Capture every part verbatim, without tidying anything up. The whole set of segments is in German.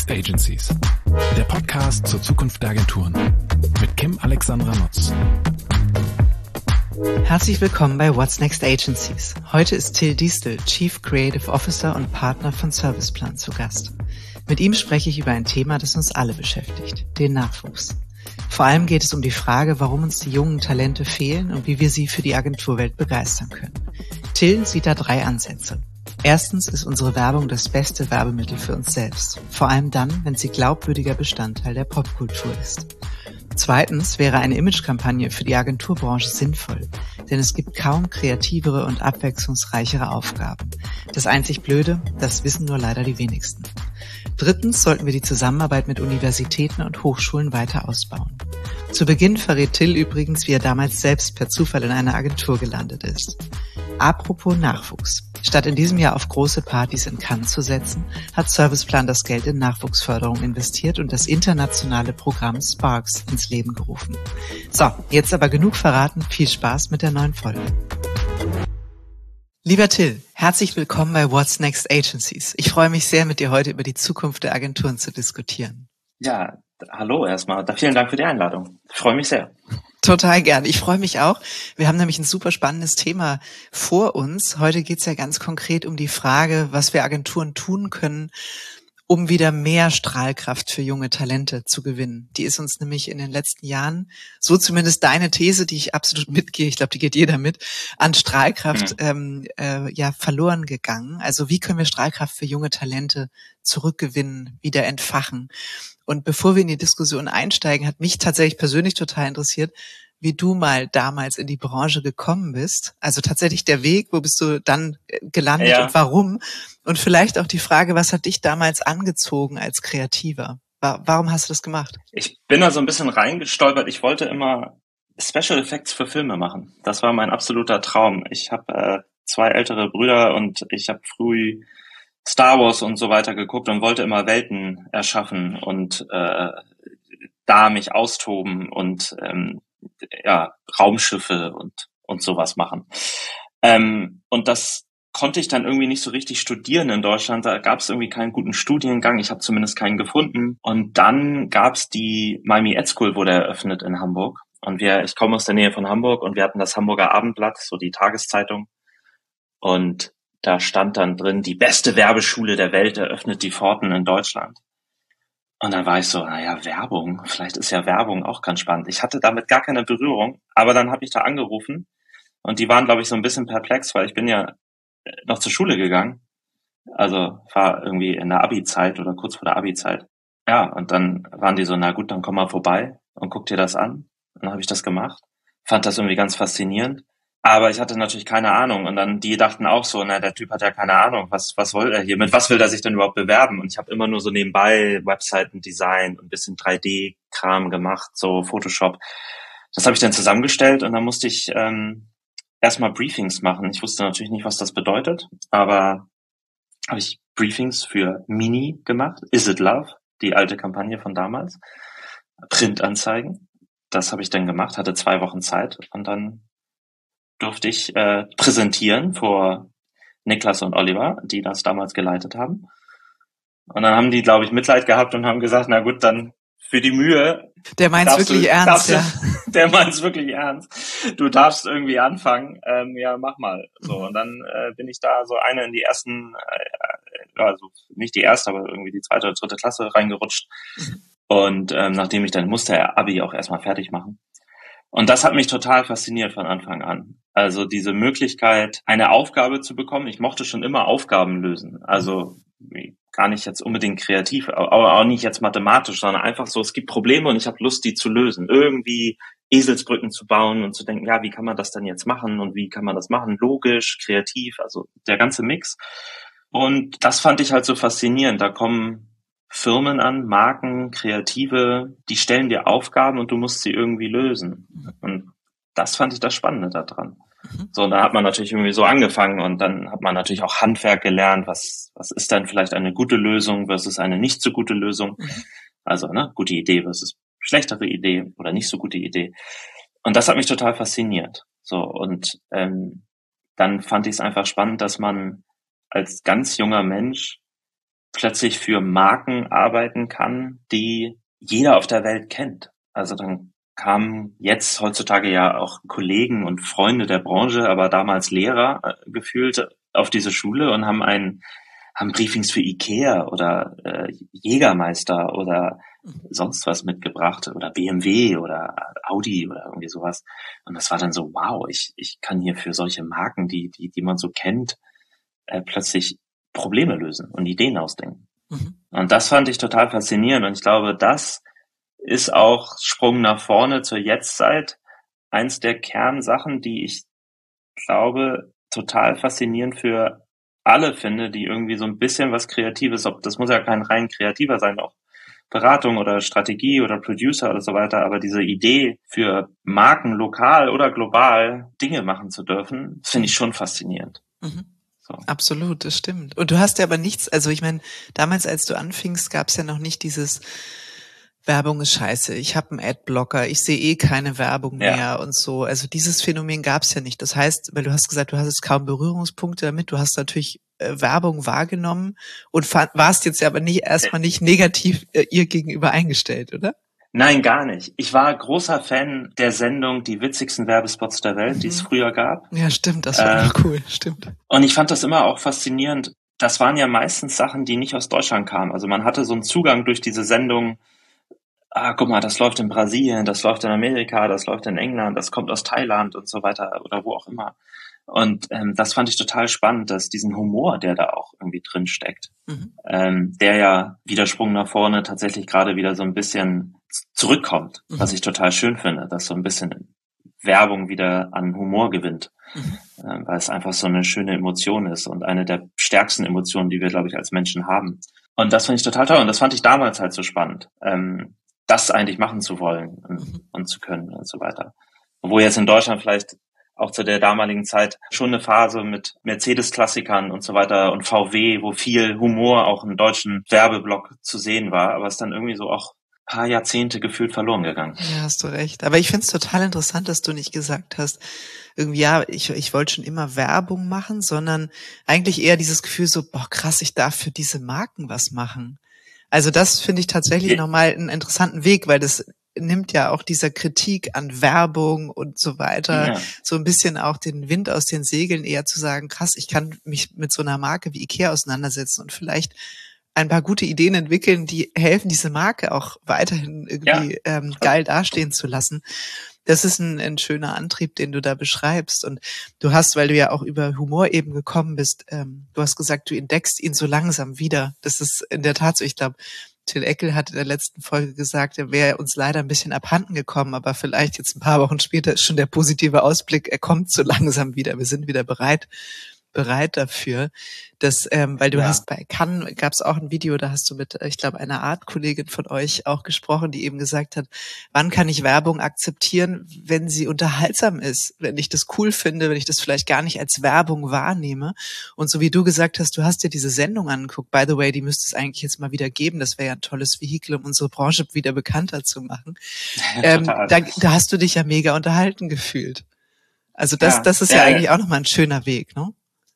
Next Agencies? Der Podcast zur Zukunft der Agenturen mit Kim Alexandra Nutz. Herzlich willkommen bei What's Next Agencies. Heute ist Till Diestel, Chief Creative Officer und Partner von Serviceplan, zu Gast. Mit ihm spreche ich über ein Thema, das uns alle beschäftigt, den Nachwuchs. Vor allem geht es um die Frage, warum uns die jungen Talente fehlen und wie wir sie für die Agenturwelt begeistern können. Till sieht da drei Ansätze. Erstens ist unsere Werbung das beste Werbemittel für uns selbst, vor allem dann, wenn sie glaubwürdiger Bestandteil der Popkultur ist. Zweitens wäre eine Imagekampagne für die Agenturbranche sinnvoll, denn es gibt kaum kreativere und abwechslungsreichere Aufgaben. Das einzig Blöde, das wissen nur leider die wenigsten. Drittens sollten wir die Zusammenarbeit mit Universitäten und Hochschulen weiter ausbauen. Zu Beginn verrät Till übrigens, wie er damals selbst per Zufall in einer Agentur gelandet ist. Apropos Nachwuchs. Statt in diesem Jahr auf große Partys in Cannes zu setzen, hat Serviceplan das Geld in Nachwuchsförderung investiert und das internationale Programm Sparks ins Leben gerufen. So, jetzt aber genug verraten. Viel Spaß mit der neuen Folge. Lieber Till, herzlich willkommen bei What's Next Agencies. Ich freue mich sehr, mit dir heute über die Zukunft der Agenturen zu diskutieren. Ja, hallo erstmal. Vielen Dank für die Einladung. Ich freue mich sehr. Total gern. Ich freue mich auch. Wir haben nämlich ein super spannendes Thema vor uns. Heute geht es ja ganz konkret um die Frage, was wir Agenturen tun können, um wieder mehr Strahlkraft für junge Talente zu gewinnen. Die ist uns nämlich in den letzten Jahren, so zumindest deine These, die ich absolut mitgehe, ich glaube, die geht jeder mit, an Strahlkraft mhm. ähm, äh, ja verloren gegangen. Also wie können wir Strahlkraft für junge Talente zurückgewinnen, wieder entfachen? Und bevor wir in die Diskussion einsteigen, hat mich tatsächlich persönlich total interessiert, wie du mal damals in die Branche gekommen bist. Also tatsächlich der Weg, wo bist du dann gelandet ja. und warum? Und vielleicht auch die Frage, was hat dich damals angezogen als Kreativer? Warum hast du das gemacht? Ich bin da so ein bisschen reingestolpert. Ich wollte immer Special Effects für Filme machen. Das war mein absoluter Traum. Ich habe äh, zwei ältere Brüder und ich habe früh Star Wars und so weiter geguckt und wollte immer Welten erschaffen und äh, da mich austoben und ähm, ja Raumschiffe und und sowas machen. Ähm, und das konnte ich dann irgendwie nicht so richtig studieren in Deutschland. Da gab es irgendwie keinen guten Studiengang. Ich habe zumindest keinen gefunden. Und dann gab es die Miami Ed School, wurde eröffnet in Hamburg. Und wir, ich komme aus der Nähe von Hamburg und wir hatten das Hamburger Abendblatt, so die Tageszeitung. Und da stand dann drin, die beste Werbeschule der Welt eröffnet die Pforten in Deutschland. Und dann war ich so, naja, Werbung, vielleicht ist ja Werbung auch ganz spannend. Ich hatte damit gar keine Berührung, aber dann habe ich da angerufen und die waren, glaube ich, so ein bisschen perplex, weil ich bin ja noch zur Schule gegangen. Also war irgendwie in der Abi-Zeit oder kurz vor der Abi-Zeit. Ja, und dann waren die so, na gut, dann komm mal vorbei und guck dir das an. Und dann habe ich das gemacht, fand das irgendwie ganz faszinierend. Aber ich hatte natürlich keine Ahnung und dann die dachten auch so, na der Typ hat ja keine Ahnung, was was will er hier, mit was will er sich denn überhaupt bewerben? Und ich habe immer nur so nebenbei Webseiten-Design und ein bisschen drei D-Kram gemacht, so Photoshop. Das habe ich dann zusammengestellt und dann musste ich ähm, erstmal Briefings machen. Ich wusste natürlich nicht, was das bedeutet, aber habe ich Briefings für Mini gemacht, Is It Love, die alte Kampagne von damals, Printanzeigen. Das habe ich dann gemacht, hatte zwei Wochen Zeit und dann durfte ich äh, präsentieren vor Niklas und Oliver, die das damals geleitet haben. Und dann haben die, glaube ich, Mitleid gehabt und haben gesagt, na gut, dann für die Mühe. Der meint's wirklich du, ernst, ja. Du, der meint's wirklich ernst. Du darfst irgendwie anfangen. Ähm, ja, mach mal. So, und dann äh, bin ich da so eine in die ersten, äh, also nicht die erste, aber irgendwie die zweite oder dritte Klasse reingerutscht. Und ähm, nachdem ich dann musste, Abi auch erstmal fertig machen. Und das hat mich total fasziniert von Anfang an. Also diese Möglichkeit, eine Aufgabe zu bekommen. Ich mochte schon immer Aufgaben lösen. Also gar nicht jetzt unbedingt kreativ, aber auch nicht jetzt mathematisch, sondern einfach so, es gibt Probleme und ich habe Lust, die zu lösen. Irgendwie Eselsbrücken zu bauen und zu denken, ja, wie kann man das denn jetzt machen und wie kann man das machen? Logisch, kreativ, also der ganze Mix. Und das fand ich halt so faszinierend. Da kommen Firmen an, Marken, Kreative, die stellen dir Aufgaben und du musst sie irgendwie lösen. Und das fand ich das Spannende daran. So, und da hat man natürlich irgendwie so angefangen und dann hat man natürlich auch Handwerk gelernt. Was, was ist dann vielleicht eine gute Lösung versus eine nicht so gute Lösung? Also, ne, gute Idee versus schlechtere Idee oder nicht so gute Idee. Und das hat mich total fasziniert. So, und ähm, dann fand ich es einfach spannend, dass man als ganz junger Mensch plötzlich für Marken arbeiten kann, die jeder auf der Welt kennt. Also dann kamen jetzt heutzutage ja auch Kollegen und Freunde der Branche, aber damals Lehrer äh, gefühlt auf diese Schule und haben einen haben Briefings für Ikea oder äh, Jägermeister oder sonst was mitgebracht oder B M W oder Audi oder irgendwie sowas. Und das war dann so, wow, ich ich kann hier für solche Marken, die die die man so kennt, äh, plötzlich Probleme lösen und Ideen ausdenken. Mhm. Und das fand ich total faszinierend. Und ich glaube, das ist auch Sprung nach vorne zur Jetztzeit eins der Kernsachen, die ich glaube total faszinierend für alle finde, die irgendwie so ein bisschen was Kreatives, ob das muss ja kein rein Kreativer sein, auch Beratung oder Strategie oder Producer oder so weiter, aber diese Idee für Marken lokal oder global Dinge machen zu dürfen, finde ich schon faszinierend. Mhm. So. Absolut, das stimmt. Und du hast ja aber nichts, also ich meine, damals, als du anfingst, gab es ja noch nicht dieses Werbung ist scheiße, ich habe einen Adblocker, ich sehe eh keine Werbung mehr ja. und so. Also dieses Phänomen gab es ja nicht. Das heißt, weil du hast gesagt, du hast jetzt kaum Berührungspunkte damit, du hast natürlich äh, Werbung wahrgenommen und fand, warst jetzt aber nicht erstmal nicht negativ äh, ihr gegenüber eingestellt, oder? Nein, gar nicht. Ich war großer Fan der Sendung Die witzigsten Werbespots der Welt, mhm. die es früher gab. Ja, stimmt, das war äh, cool, stimmt. Und ich fand das immer auch faszinierend. Das waren ja meistens Sachen, die nicht aus Deutschland kamen. Also man hatte so einen Zugang durch diese Sendung. Ah, guck mal, das läuft in Brasilien, das läuft in Amerika, das läuft in England, das kommt aus Thailand und so weiter oder wo auch immer. Und ähm, das fand ich total spannend, dass diesen Humor, der da auch irgendwie drin steckt, mhm. ähm, der ja Widersprung nach vorne tatsächlich gerade wieder so ein bisschen zurückkommt, mhm. was ich total schön finde, dass so ein bisschen Werbung wieder an Humor gewinnt, mhm. äh, weil es einfach so eine schöne Emotion ist und eine der stärksten Emotionen, die wir, glaube ich, als Menschen haben. Und das finde ich total toll und das fand ich damals halt so spannend. Ähm, das eigentlich machen zu wollen und, mhm. und zu können und so weiter. Obwohl jetzt in Deutschland vielleicht auch zu der damaligen Zeit schon eine Phase mit Mercedes-Klassikern und so weiter und V W, wo viel Humor auch im deutschen Werbeblock zu sehen war, aber es ist dann irgendwie so auch ein paar Jahrzehnte gefühlt verloren gegangen. Ja, hast du recht. Aber ich finde es total interessant, dass du nicht gesagt hast, irgendwie, ja, ich, ich wollte schon immer Werbung machen, sondern eigentlich eher dieses Gefühl so, boah, krass, ich darf für diese Marken was machen. Also das finde ich tatsächlich ja. nochmal einen interessanten Weg, weil das nimmt ja auch dieser Kritik an Werbung und so weiter ja. so ein bisschen auch den Wind aus den Segeln, eher zu sagen, krass, ich kann mich mit so einer Marke wie Ikea auseinandersetzen und vielleicht ein paar gute Ideen entwickeln, die helfen, diese Marke auch weiterhin irgendwie ja. ähm, geil dastehen zu lassen. Das ist ein, ein schöner Antrieb, den du da beschreibst. Und du hast, weil du ja auch über Humor eben gekommen bist, ähm, du hast gesagt, du entdeckst ihn so langsam wieder. Das ist in der Tat so. Ich glaube, Till Eckel hat in der letzten Folge gesagt, er wäre uns leider ein bisschen abhanden gekommen, aber vielleicht jetzt ein paar Wochen später ist schon der positive Ausblick, er kommt so langsam wieder. Wir sind wieder bereit, bereit dafür, dass, ähm, weil du ja. hast bei Cannes gab es auch ein Video, da hast du mit, ich glaube, einer Art-Kollegin von euch auch gesprochen, die eben gesagt hat, wann kann ich Werbung akzeptieren, wenn sie unterhaltsam ist, wenn ich das cool finde, wenn ich das vielleicht gar nicht als Werbung wahrnehme. Und so wie du gesagt hast, du hast dir diese Sendung angeguckt, by the way, die müsste es eigentlich jetzt mal wieder geben, das wäre ja ein tolles Vehikel, um unsere Branche wieder bekannter zu machen. Ja, ähm, da, da hast du dich ja mega unterhalten gefühlt. Also das, ja, das ist ja, ja eigentlich auch nochmal ein schöner Weg, ne?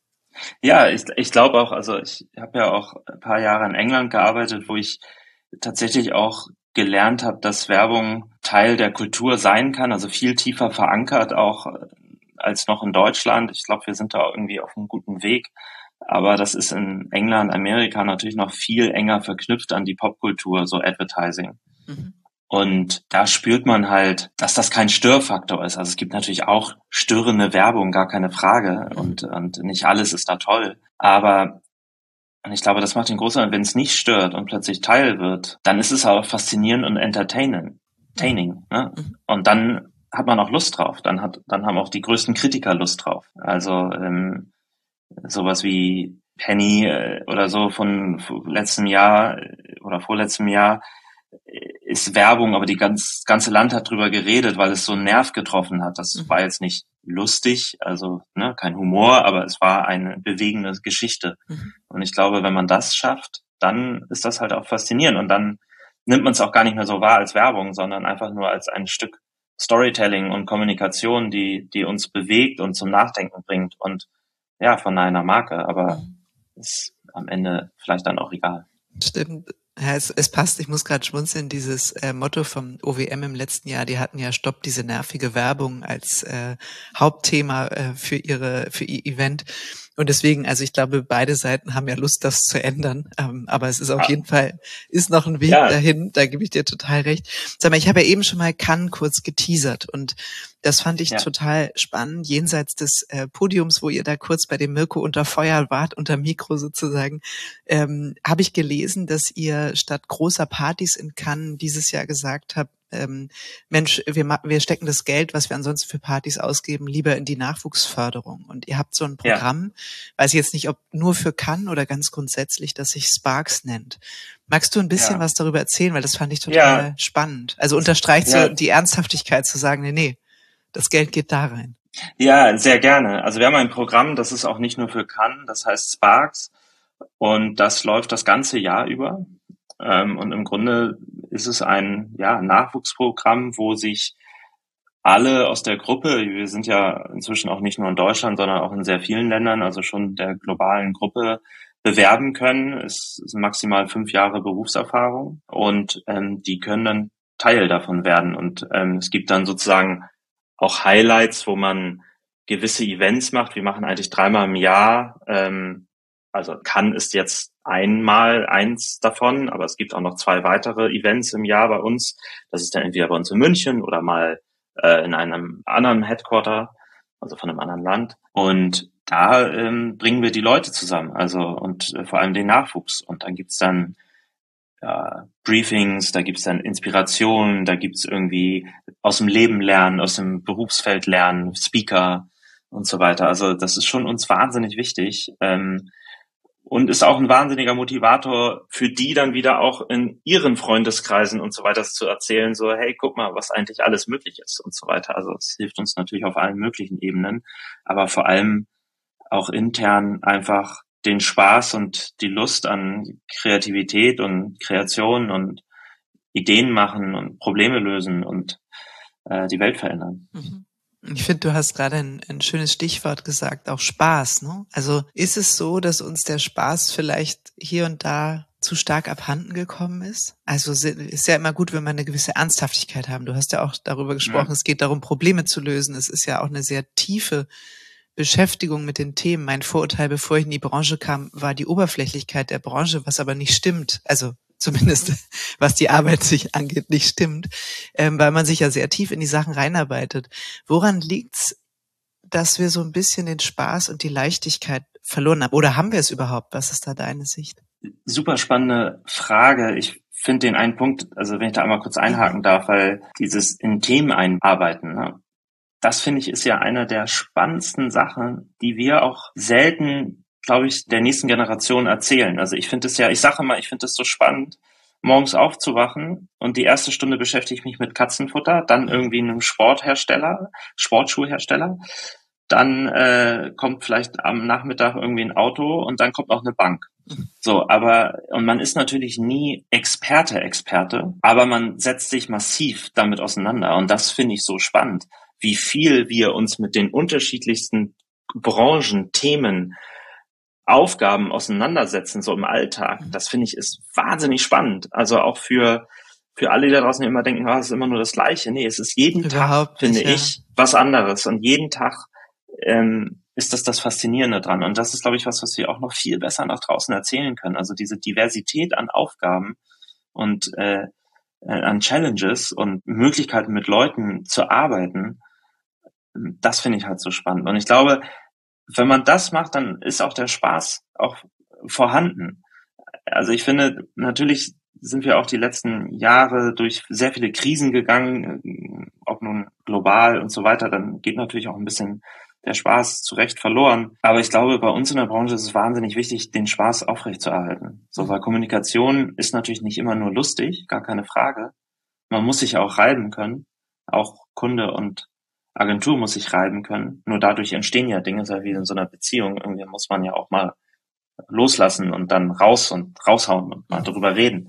Ja, ich, ich glaube auch, also ich habe ja auch ein paar Jahre in England gearbeitet, wo ich tatsächlich auch gelernt habe, dass Werbung Teil der Kultur sein kann, also viel tiefer verankert auch als noch in Deutschland. Ich glaube, wir sind da irgendwie auf einem guten Weg, aber das ist in England, Amerika natürlich noch viel enger verknüpft an die Popkultur, so Advertising. Mhm. Und da spürt man halt, dass das kein Störfaktor ist. Also es gibt natürlich auch störende Werbung, gar keine Frage. Und, und nicht alles ist da toll. Aber und ich glaube, das macht den großen, wenn es nicht stört und plötzlich Teil wird, dann ist es auch faszinierend und entertaining. entertaining ne? Und dann hat man auch Lust drauf. Dann hat, dann haben auch die größten Kritiker Lust drauf. Also ähm, sowas wie Penny äh, oder so von letztem Jahr oder vorletztem Jahr ist Werbung, aber die ganz, ganze Land hat drüber geredet, weil es so einen Nerv getroffen hat. Das mhm. war jetzt nicht lustig, also ne, kein Humor, aber es war eine bewegende Geschichte. Mhm. Und ich glaube, wenn man das schafft, dann ist das halt auch faszinierend und dann nimmt man es auch gar nicht mehr so wahr als Werbung, sondern einfach nur als ein Stück Storytelling und Kommunikation, die, die uns bewegt und zum Nachdenken bringt und ja, von einer Marke. Aber mhm. es am Ende vielleicht dann auch egal. Stimmt. Ja, es, es passt, ich muss gerade schmunzeln, dieses äh, Motto vom O W M im letzten Jahr, die hatten ja Stopp diese nervige Werbung als äh, Hauptthema äh, für ihre für ihr Event. Und deswegen, also ich glaube, beide Seiten haben ja Lust, das zu ändern. Ähm, aber es ist auf Ah. jeden Fall, ist noch ein Weg Ja. dahin, da gebe ich dir total recht. Sag mal, ich habe ja eben schon mal Cannes kurz geteasert und das fand ich Ja. total spannend, jenseits des äh, Podiums, wo ihr da kurz bei dem Mirko unter Feuer wart, unter Mikro sozusagen, ähm, habe ich gelesen, dass ihr statt großer Partys in Cannes dieses Jahr gesagt habt, ähm, Mensch, wir, ma- wir stecken das Geld, was wir ansonsten für Partys ausgeben, lieber in die Nachwuchsförderung. Und ihr habt so ein Ja. Programm, weiß ich jetzt nicht, ob nur für Cannes oder ganz grundsätzlich, das sich Sparks nennt. Magst du ein bisschen Ja. was darüber erzählen, weil das fand ich total Ja. spannend. Also unterstreicht Ja. so die Ernsthaftigkeit zu sagen, nee, nee, das Geld geht da rein. Ja, sehr gerne. Also wir haben ein Programm, das ist auch nicht nur für Cannes, das heißt Sparks und das läuft das ganze Jahr über. Ähm, und im Grunde ist es ein ja, Nachwuchsprogramm, wo sich alle aus der Gruppe, wir sind ja inzwischen auch nicht nur in Deutschland, sondern auch in sehr vielen Ländern, also schon der globalen Gruppe, bewerben können. Es sind maximal fünf Jahre Berufserfahrung und ähm, die können dann Teil davon werden. Und ähm, es gibt dann sozusagen auch Highlights, wo man gewisse Events macht. Wir machen eigentlich dreimal im Jahr. Ähm, also Cannes ist jetzt einmal eins davon, aber es gibt auch noch zwei weitere Events im Jahr bei uns. Das ist dann entweder bei uns in München oder mal äh, in einem anderen Headquarter, also von einem anderen Land. Und da ähm, bringen wir die Leute zusammen, also und äh, vor allem den Nachwuchs. Und dann gibt's dann ja, Briefings, da gibt's dann Inspirationen, da gibt's irgendwie aus dem Leben lernen, aus dem Berufsfeld lernen, Speaker und so weiter. Also das ist schon uns wahnsinnig wichtig ähm, und ist auch ein wahnsinniger Motivator für die dann wieder auch in ihren Freundeskreisen und so weiter zu erzählen, so hey, guck mal, was eigentlich alles möglich ist und so weiter. Also es hilft uns natürlich auf allen möglichen Ebenen, aber vor allem auch intern einfach den Spaß und die Lust an Kreativität und Kreation und Ideen machen und Probleme lösen und äh, die Welt verändern. Mhm. Ich finde, du hast gerade ein, ein schönes Stichwort gesagt, auch Spaß, ne? Also ist es so, dass uns der Spaß vielleicht hier und da zu stark abhanden gekommen ist? Also ist ja immer gut, wenn wir eine gewisse Ernsthaftigkeit haben. Du hast ja auch darüber gesprochen, ja. Es geht darum, Probleme zu lösen. Es ist ja auch eine sehr tiefe Beschäftigung mit den Themen. Mein Vorurteil, bevor ich in die Branche kam, war die Oberflächlichkeit der Branche, was aber nicht stimmt. Also zumindest was die Arbeit sich angeht, nicht stimmt, ähm, weil man sich ja sehr tief in die Sachen reinarbeitet. Woran liegt's, dass wir so ein bisschen den Spaß und die Leichtigkeit verloren haben? Oder haben wir es überhaupt? Was ist da deine Sicht? Super spannende Frage. Ich finde den einen Punkt, also wenn ich da einmal kurz einhaken darf, weil dieses in Themen einarbeiten, ne? Das finde ich ist ja eine der spannendsten Sachen, die wir auch selten, glaube ich, der nächsten Generation erzählen. Also ich finde es ja, ich sage immer, ich finde es so spannend, morgens aufzuwachen und die erste Stunde beschäftige ich mich mit Katzenfutter, dann irgendwie einem Sporthersteller, Sportschuhhersteller, dann äh, kommt vielleicht am Nachmittag irgendwie ein Auto und dann kommt noch eine Bank. So, aber und man ist natürlich nie Experte, Experte, aber man setzt sich massiv damit auseinander und das finde ich so spannend, wie viel wir uns mit den unterschiedlichsten Branchen, Themen, Aufgaben auseinandersetzen, so im Alltag. Das finde ich ist wahnsinnig spannend. Also auch für für alle, die da draußen immer denken, ah, es ist immer nur das Gleiche. Nee, es ist jeden Überhaupt Tag, finde nicht, ja. ich, was anderes. Und jeden Tag ähm, ist das das Faszinierende dran. Und das ist, glaube ich, was, was wir auch noch viel besser nach draußen erzählen können. Also diese Diversität an Aufgaben und äh, an Challenges und Möglichkeiten mit Leuten zu arbeiten, das finde ich halt so spannend. Und ich glaube, wenn man das macht, dann ist auch der Spaß auch vorhanden. Also ich finde, natürlich sind wir auch die letzten Jahre durch sehr viele Krisen gegangen, ob nun global und so weiter, dann geht natürlich auch ein bisschen der Spaß zu Recht verloren. Aber ich glaube, bei uns in der Branche ist es wahnsinnig wichtig, den Spaß aufrechtzuerhalten. So, weil Kommunikation ist natürlich nicht immer nur lustig, gar keine Frage. Man muss sich auch reiben können. Auch Kunde und Agentur muss sich reiben können. Nur dadurch entstehen ja Dinge, so wie in so einer Beziehung. Irgendwie muss man ja auch mal loslassen und dann raus und raushauen und mal darüber reden.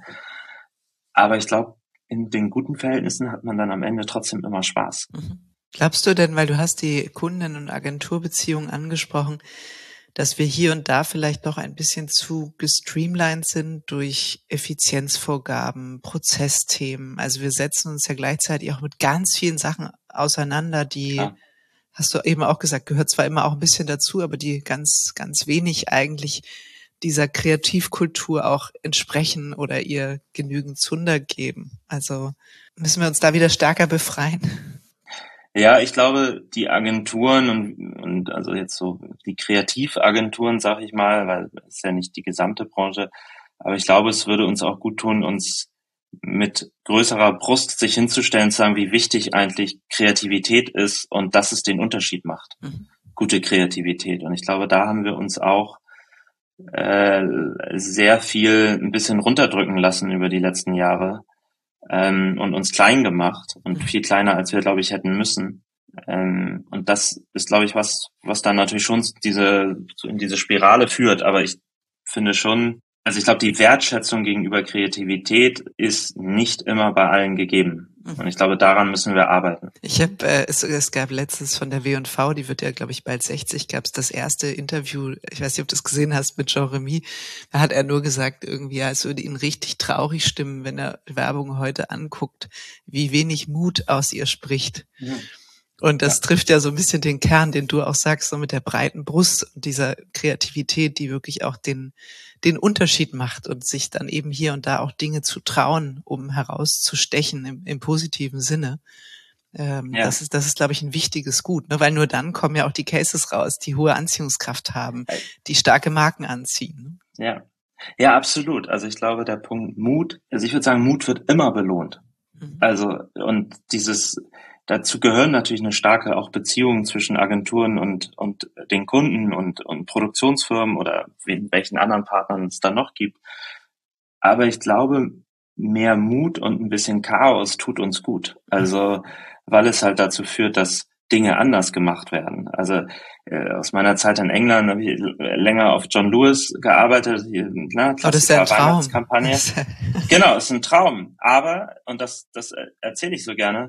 Aber ich glaube, in den guten Verhältnissen hat man dann am Ende trotzdem immer Spaß. Mhm. Glaubst du denn, weil du hast die Kunden- und Agenturbeziehungen angesprochen, dass wir hier und da vielleicht doch ein bisschen zu gestreamlined sind durch Effizienzvorgaben, Prozessthemen. Also wir setzen uns ja gleichzeitig auch mit ganz vielen Sachen auseinander, die, ja. hast du eben auch gesagt, gehört zwar immer auch ein bisschen dazu, aber die ganz, ganz wenig eigentlich dieser Kreativkultur auch entsprechen oder ihr genügend Zunder geben. Also müssen wir uns da wieder stärker befreien. Ja, ich glaube, die Agenturen und, und also jetzt so die Kreativagenturen, sag ich mal, weil es ist ja nicht die gesamte Branche, aber ich glaube, es würde uns auch gut tun, uns mit größerer Brust sich hinzustellen, zu sagen, wie wichtig eigentlich Kreativität ist und dass es den Unterschied macht. Mhm. Gute Kreativität. Und ich glaube, da haben wir uns auch äh, sehr viel ein bisschen runterdrücken lassen über die letzten Jahre. Ähm, und uns klein gemacht und viel kleiner, als wir, glaube ich, hätten müssen. Ähm, und das ist, glaube ich, was, was dann natürlich schon diese, so in diese Spirale führt. Aber ich finde schon, also ich glaube, die Wertschätzung gegenüber Kreativität ist nicht immer bei allen gegeben. Und ich glaube, daran müssen wir arbeiten. Ich habe, äh, es, es gab letztens von der W und V, die wird ja, glaube ich, bald sechzig, gab es das erste Interview, ich weiß nicht, ob du das gesehen hast, mit Jean Remy. Da hat er nur gesagt, irgendwie, ja, es würde ihn richtig traurig stimmen, wenn er Werbung heute anguckt, wie wenig Mut aus ihr spricht. Ja. Und das ja. trifft ja so ein bisschen den Kern, den du auch sagst, so mit der breiten Brust und dieser Kreativität, die wirklich auch den den Unterschied macht und sich dann eben hier und da auch Dinge zu trauen, um herauszustechen im, im positiven Sinne. Ähm, ja. Das ist, das ist, glaube ich, ein wichtiges Gut, ne? Weil nur dann kommen ja auch die Cases raus, die hohe Anziehungskraft haben, die starke Marken anziehen. Ne? Ja, ja, absolut. Also ich glaube, der Punkt Mut, also ich würde sagen, Mut wird immer belohnt. Mhm. Also und dieses dazu gehören natürlich eine starke auch Beziehung zwischen Agenturen und und den Kunden und und Produktionsfirmen oder welchen anderen Partnern es dann noch gibt. Aber ich glaube, mehr Mut und ein bisschen Chaos tut uns gut. Also weil es halt dazu führt, dass Dinge anders gemacht werden. Also äh, aus meiner Zeit in England habe ich länger auf John Lewis gearbeitet. Na, oh, das ist ja ein Traum. Genau, ist ein Traum. Aber, und das, das erzähle ich so gerne,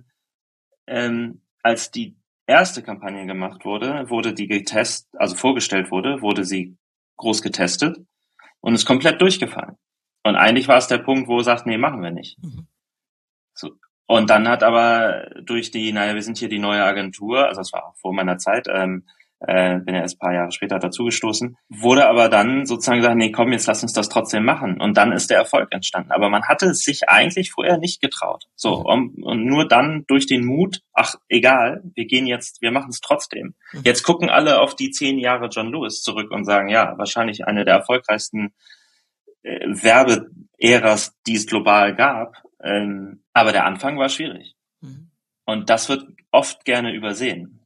ähm, als die erste Kampagne gemacht wurde, wurde die getestet, also vorgestellt wurde, wurde sie groß getestet und ist komplett durchgefallen. Und eigentlich war es der Punkt, wo er sagt, nee, machen wir nicht. Mhm. So. Und dann hat aber durch die, naja, wir sind hier die neue Agentur, also das war auch vor meiner Zeit, ähm, äh, bin ja erst ein paar Jahre später dazugestoßen, wurde aber dann sozusagen gesagt, nee, komm, jetzt lass uns das trotzdem machen. Und dann ist der Erfolg entstanden. Aber man hatte es sich eigentlich vorher nicht getraut. So, und, und nur dann durch den Mut, ach, egal, wir gehen jetzt, wir machen es trotzdem. Jetzt gucken alle auf die zehn Jahre John Lewis zurück und sagen, ja, wahrscheinlich eine der erfolgreichsten äh, Werbeäras, die es global gab. Ähm, aber der Anfang war schwierig. Mhm. Und das wird oft gerne übersehen.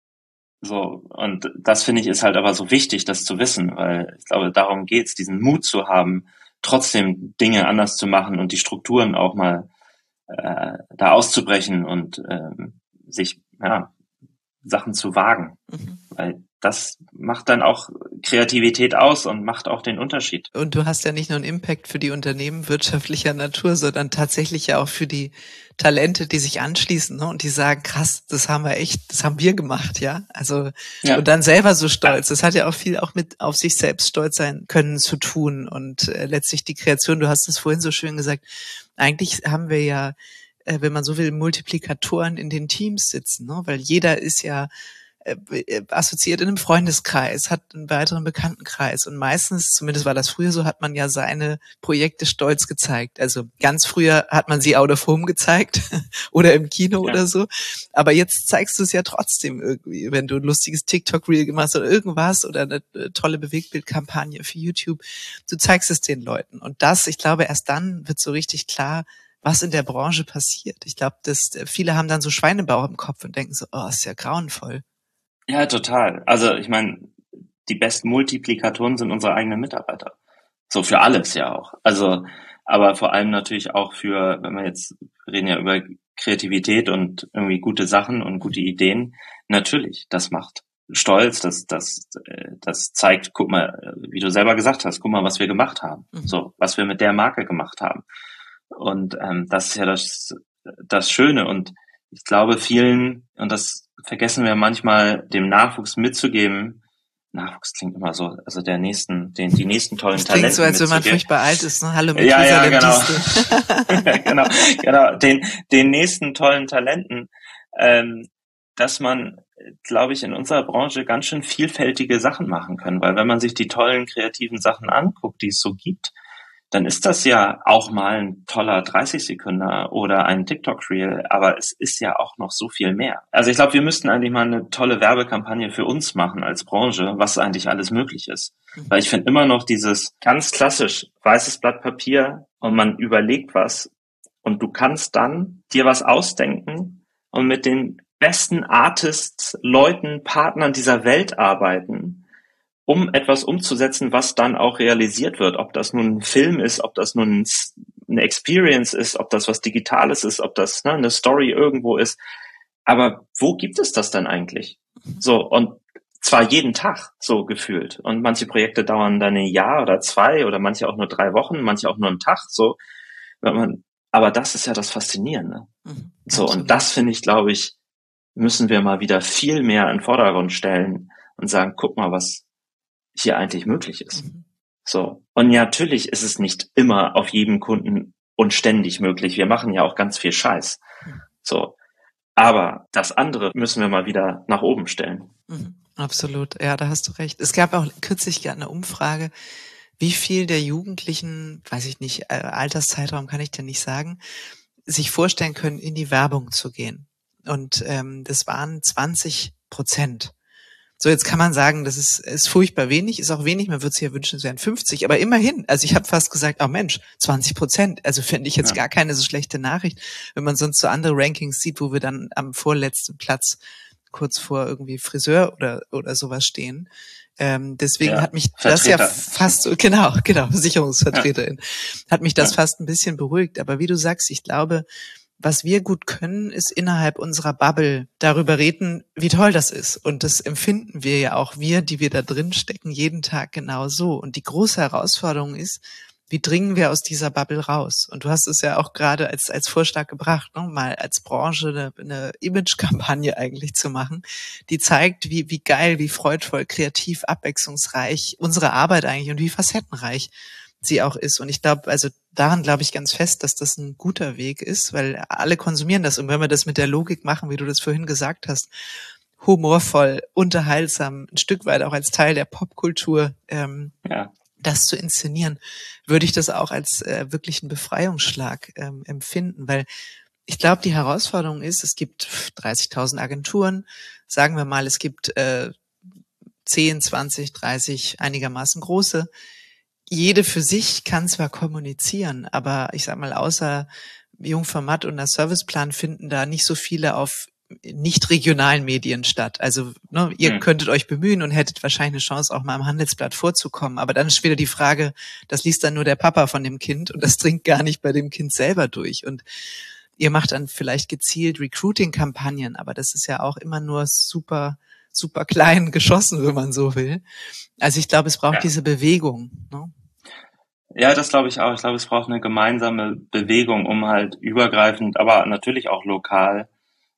So, und das finde ich ist halt aber so wichtig, das zu wissen, weil ich glaube, darum geht's, diesen Mut zu haben, trotzdem Dinge anders zu machen und die Strukturen auch mal äh, da auszubrechen und ähm, sich, ja, Sachen zu wagen. Mhm. Weil das macht dann auch Kreativität aus und macht auch den Unterschied. Und du hast ja nicht nur einen Impact für die Unternehmen wirtschaftlicher Natur, sondern tatsächlich ja auch für die Talente, die sich anschließen, ne? Und die sagen, krass, das haben wir echt, das haben wir gemacht, ja. Also ja. Und dann selber so stolz. Das hat ja auch viel auch mit auf sich selbst stolz sein können zu tun und äh, letztlich die Kreation. Du hast es vorhin so schön gesagt. Eigentlich haben wir ja, äh, wenn man so will, Multiplikatoren in den Teams sitzen, ne? Weil jeder ist ja assoziiert in einem Freundeskreis, hat einen weiteren Bekanntenkreis und meistens, zumindest war das früher so, hat man ja seine Projekte stolz gezeigt. Also ganz früher hat man sie out of home gezeigt oder im Kino ja. oder so, aber jetzt zeigst du es ja trotzdem irgendwie, wenn du ein lustiges TikTok-Reel gemacht hast oder irgendwas oder eine tolle Bewegtbildkampagne für YouTube, du zeigst es den Leuten und das, ich glaube, erst dann wird so richtig klar, was in der Branche passiert. Ich glaube, dass viele haben dann so Schweinebauch im Kopf und denken so, oh, ist ja grauenvoll. Ja, total. Also ich meine, die besten Multiplikatoren sind unsere eigenen Mitarbeiter. So für alles ja auch. Also, aber vor allem natürlich auch für, wenn wir jetzt wir reden ja über Kreativität und irgendwie gute Sachen und gute Ideen. Natürlich, das macht stolz, das, das, das zeigt, guck mal, wie du selber gesagt hast, guck mal, was wir gemacht haben. Mhm. So, was wir mit der Marke gemacht haben. Und ähm, das ist ja das, das Schöne. Und ich glaube vielen, und das vergessen wir manchmal, dem Nachwuchs mitzugeben, Nachwuchs klingt immer so, also der nächsten, den, die nächsten tollen das Talenten. Klingt so, als wenn man furchtbar alt ist, ne? Hallo, ja, ja, genau. ja, genau, genau, den, den nächsten tollen Talenten, ähm, dass man, glaube ich, in unserer Branche ganz schön vielfältige Sachen machen kann, weil wenn man sich die tollen kreativen Sachen anguckt, die es so gibt, dann ist das ja auch mal ein toller dreißig Sekünder oder ein TikTok-Reel, aber es ist ja auch noch so viel mehr. Also ich glaube, wir müssten eigentlich mal eine tolle Werbekampagne für uns machen als Branche, was eigentlich alles möglich ist. Mhm. Weil ich finde immer noch dieses ganz klassisch weißes Blatt Papier und man überlegt was und du kannst dann dir was ausdenken und mit den besten Artists, Leuten, Partnern dieser Welt arbeiten, um etwas umzusetzen, was dann auch realisiert wird. Ob das nun ein Film ist, ob das nun eine Experience ist, ob das was Digitales ist, ob das ne, eine Story irgendwo ist. Aber wo gibt es das dann eigentlich? So, und zwar jeden Tag so gefühlt. Und manche Projekte dauern dann ein Jahr oder zwei oder manche auch nur drei Wochen, manche auch nur einen Tag. So, wenn man, aber das ist ja das Faszinierende. Mhm, so, absolut. Und das finde ich, glaube ich, müssen wir mal wieder viel mehr in den Vordergrund stellen und sagen, guck mal, was hier eigentlich möglich ist. Mhm. So. Und natürlich ist es nicht immer auf jedem Kunden und ständig möglich. Wir machen ja auch ganz viel Scheiß. Mhm. So. Aber das andere müssen wir mal wieder nach oben stellen. Mhm. Absolut. Ja, da hast du recht. Es gab auch kürzlich eine Umfrage, wie viel der Jugendlichen, weiß ich nicht, Alterszeitraum kann ich dir nicht sagen, sich vorstellen können, in die Werbung zu gehen. Und ähm, das waren zwanzig Prozent. So, jetzt kann man sagen, das ist, ist furchtbar wenig, ist auch wenig, man würde sich ja wünschen, es wären fünfzig, aber immerhin, also ich habe fast gesagt, oh Mensch, zwanzig Prozent, also finde ich jetzt ja gar keine so schlechte Nachricht, wenn man sonst so andere Rankings sieht, wo wir dann am vorletzten Platz kurz vor irgendwie Friseur oder oder sowas stehen. Ähm, deswegen ja, hat mich das ja fast so, genau, genau, Versicherungsvertreterin, ja. hat mich das ja. fast ein bisschen beruhigt, aber wie du sagst, ich glaube, was wir gut können, ist innerhalb unserer Bubble darüber reden, wie toll das ist. Und das empfinden wir ja auch, wir, die wir da drin stecken, jeden Tag genau so. Und die große Herausforderung ist, wie dringen wir aus dieser Bubble raus? Und du hast es ja auch gerade als als Vorschlag gebracht, ne? Mal als Branche eine, eine Image-Kampagne eigentlich zu machen, die zeigt, wie wie geil, wie freudvoll, kreativ, abwechslungsreich unsere Arbeit eigentlich und wie facettenreich sie auch ist. Und ich glaube, also daran glaube ich ganz fest, dass das ein guter Weg ist, weil alle konsumieren das. Und wenn wir das mit der Logik machen, wie du das vorhin gesagt hast, humorvoll, unterhaltsam, ein Stück weit auch als Teil der Popkultur, ähm, ja. das zu inszenieren, würde ich das auch als äh, wirklich einen Befreiungsschlag ähm, empfinden, weil ich glaube, die Herausforderung ist, es gibt dreißigtausend Agenturen, sagen wir mal, es gibt äh, zehn, zwanzig, dreißig einigermaßen große. Jede für sich kann zwar kommunizieren, aber ich sag mal, außer Jungformat und der Serviceplan finden da nicht so viele auf nicht regionalen Medien statt. Also ne, ihr hm. könntet euch bemühen und hättet wahrscheinlich eine Chance, auch mal im Handelsblatt vorzukommen. Aber dann ist wieder die Frage, das liest dann nur der Papa von dem Kind und das dringt gar nicht bei dem Kind selber durch. Und ihr macht dann vielleicht gezielt Recruiting-Kampagnen, aber das ist ja auch immer nur super super klein geschossen, wenn man so will. Also ich glaube, es braucht ja. diese Bewegung. Ne? Ja, das glaube ich auch. Ich glaube, es braucht eine gemeinsame Bewegung, um halt übergreifend, aber natürlich auch lokal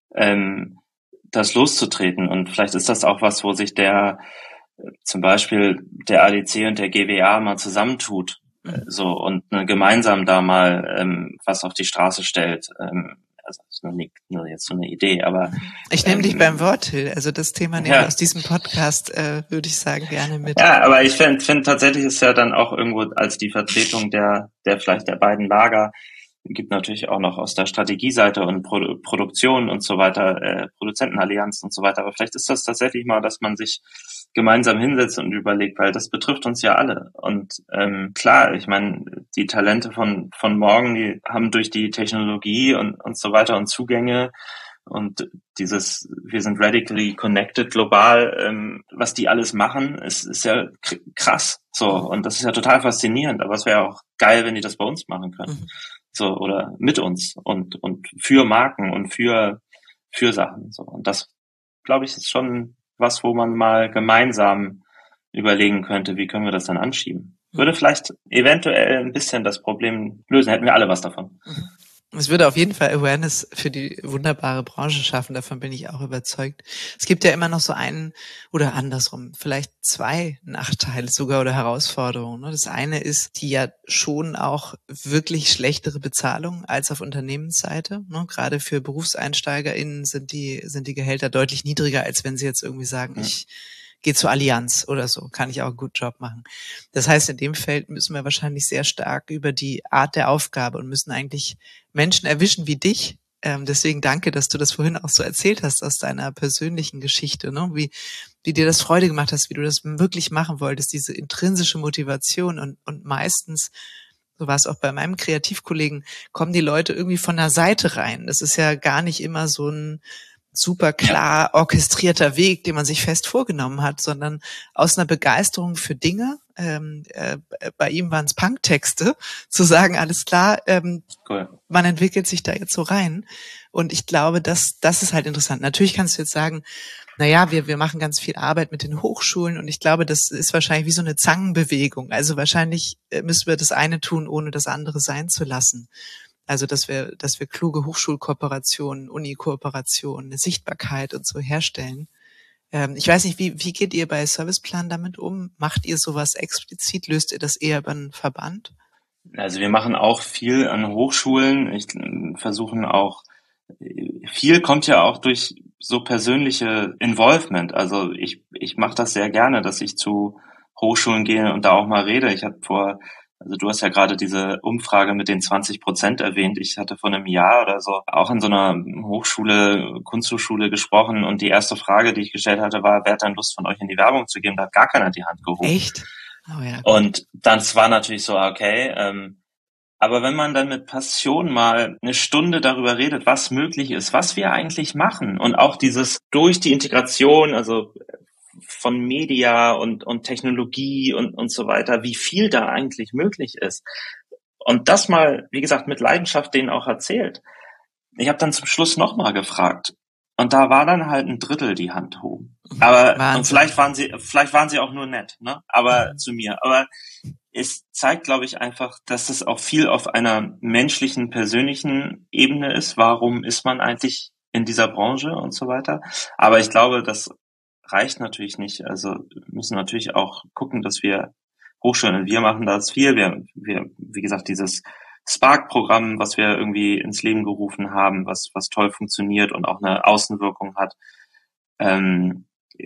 ähm, das loszutreten. Und vielleicht ist das auch was, wo sich der zum Beispiel der A D C und der G W A mal zusammentut, mhm. so und ne, gemeinsam da mal ähm, was auf die Straße stellt. Ähm, Also das ist nur, nicht, nur jetzt so eine Idee, aber ich nehme ähm, dich beim Wort, Till. Also das Thema nehmen ja. wir aus diesem Podcast, äh, würde ich sagen, gerne mit. Ja, aber ich finde find tatsächlich ist ja dann auch irgendwo als die Vertretung der der vielleicht der beiden Lager, gibt natürlich auch noch aus der Strategieseite und Pro- Produktion und so weiter, äh, Produzentenallianz und so weiter, aber vielleicht ist das tatsächlich mal, dass man sich gemeinsam hinsetzt und überlegt, weil das betrifft uns ja alle. Und ähm, klar, ich meine, die Talente von von morgen, die haben durch die Technologie und und so weiter und Zugänge und dieses, wir sind radically connected global, ähm, was die alles machen, ist, ist ja krass. So, und das ist ja total faszinierend, aber es wäre auch geil, wenn die das bei uns machen können. Mhm. So, oder mit uns und und für Marken und für für Sachen. So. Und das, glaube ich, ist schon was, wo man mal gemeinsam überlegen könnte, wie können wir das dann anschieben. Würde vielleicht eventuell ein bisschen das Problem lösen, hätten wir alle was davon. Es würde auf jeden Fall Awareness für die wunderbare Branche schaffen, davon bin ich auch überzeugt. Es gibt ja immer noch so einen oder andersrum, vielleicht zwei Nachteile sogar oder Herausforderungen. Das eine ist die ja schon auch wirklich schlechtere Bezahlung als auf Unternehmensseite. Gerade für BerufseinsteigerInnen sind die, sind die Gehälter deutlich niedriger, als wenn sie jetzt irgendwie sagen, ja. ich gehe zur Allianz oder so, kann ich auch einen guten Job machen. Das heißt, in dem Feld müssen wir wahrscheinlich sehr stark über die Art der Aufgabe und müssen eigentlich Menschen erwischen wie dich. Ähm, deswegen danke, dass du das vorhin auch so erzählt hast aus deiner persönlichen Geschichte, ne? Wie, wie dir das Freude gemacht hast, wie du das wirklich machen wolltest, diese intrinsische Motivation und, und meistens, so war es auch bei meinem Kreativkollegen, kommen die Leute irgendwie von der Seite rein. Das ist ja gar nicht immer so ein super klar orchestrierter Weg, den man sich fest vorgenommen hat, sondern aus einer Begeisterung für Dinge. Ähm, äh, bei ihm waren es Punktexte, zu sagen, alles klar, ähm, cool. Man entwickelt sich da jetzt so rein. Und ich glaube, das, das ist halt interessant. Natürlich kannst du jetzt sagen, naja, wir, wir machen ganz viel Arbeit mit den Hochschulen und ich glaube, das ist wahrscheinlich wie so eine Zangenbewegung. Also wahrscheinlich müssen wir das eine tun, ohne das andere sein zu lassen. Also, dass wir, dass wir kluge Hochschulkooperationen, Uni-Kooperationen, eine Sichtbarkeit und so herstellen. Ähm, ich weiß nicht, wie, wie geht ihr bei Serviceplan damit um? Macht ihr sowas explizit? Löst ihr das eher über einen Verband? Also, wir machen auch viel an Hochschulen. Ich versuchen auch, viel kommt ja auch durch so persönliche Involvement. Also, ich, ich mache das sehr gerne, dass ich zu Hochschulen gehe und da auch mal rede. Ich habe vor Also du hast ja gerade diese Umfrage mit den zwanzig Prozent erwähnt. Ich hatte vor einem Jahr oder so auch in so einer Hochschule, Kunsthochschule gesprochen und die erste Frage, die ich gestellt hatte, war, wer hat denn Lust von euch in die Werbung zu gehen? Da hat gar keiner die Hand gehoben. Echt? Oh ja. Und das war natürlich so, okay, ähm, aber wenn man dann mit Passion mal eine Stunde darüber redet, was möglich ist, was wir eigentlich machen und auch dieses durch die Integration, also von Media und, und Technologie und, und so weiter, wie viel da eigentlich möglich ist. Und das mal, wie gesagt, mit Leidenschaft denen auch erzählt. Ich habe dann zum Schluss nochmal gefragt. Und da war dann halt ein Drittel die Hand hoch. Aber, Wahnsinn. Und vielleicht waren sie, vielleicht waren sie auch nur nett, ne? Aber mhm. zu mir. Aber es zeigt, glaube ich, einfach, dass es auch viel auf einer menschlichen, persönlichen Ebene ist. Warum ist man eigentlich in dieser Branche und so weiter? Aber ich glaube, dass reicht natürlich nicht. Also wir müssen natürlich auch gucken, dass wir Hochschulen, wir machen das viel. Wir, wir, wie gesagt, dieses Spark-Programm, was wir irgendwie ins Leben gerufen haben, was, was toll funktioniert und auch eine Außenwirkung hat. Ähm,